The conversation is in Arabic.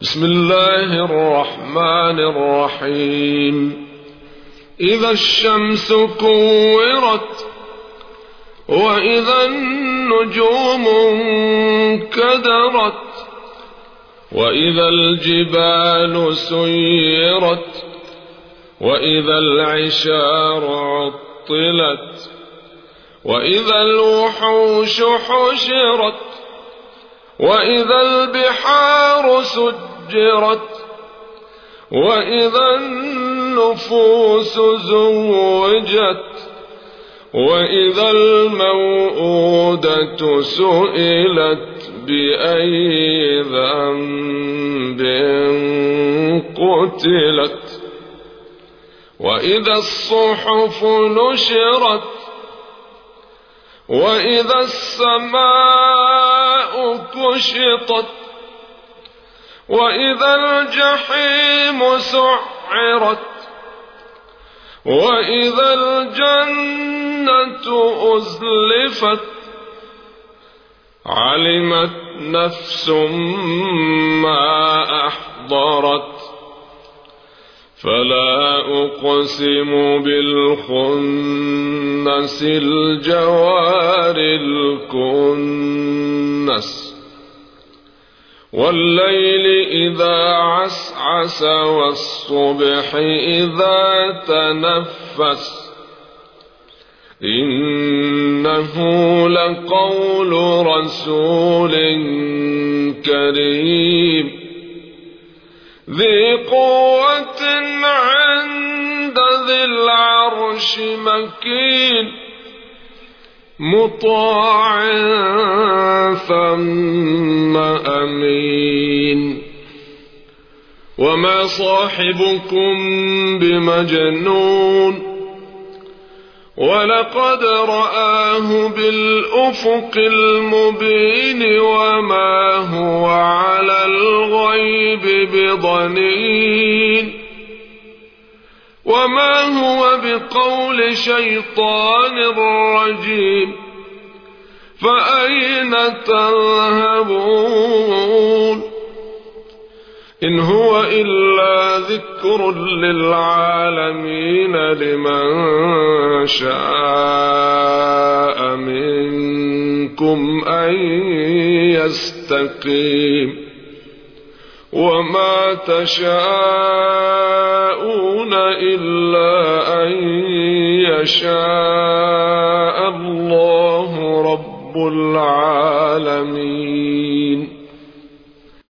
بسم الله الرحمن الرحيم. إذا الشمس كورت وإذا النجوم انكدرت وإذا الجبال سيرت وإذا العشار عطلت وإذا الوحوش حشرت وإذا البحار سجرت وإذا النفوس زوجت وإذا الموءودة سئلت بأي ذنب قتلت وإذا الصحف نشرت وإذا السماء كشطت وإذا الجحيم سعرت وإذا الجنة أزلفت علمت نفس ما أحضرت فلا أقسم بالخنس الجوار الكنس والليل إذا عسعس والصبح إذا تنفس إنه لقول رسول كريم ذي قوة عند ذي العرش مكين مطاع ثم أمين وما صاحبكم بمجنون ولقد رآه بالأفق المبين وما هو على الغيب بضنين وما هو بقول شيطان رجيم فأين تذهبون إن هو إلا ذكر للعالمين لمن شاء منكم أن يستقيم وما تشاءون إلا أن يشاء الله رب العالمين.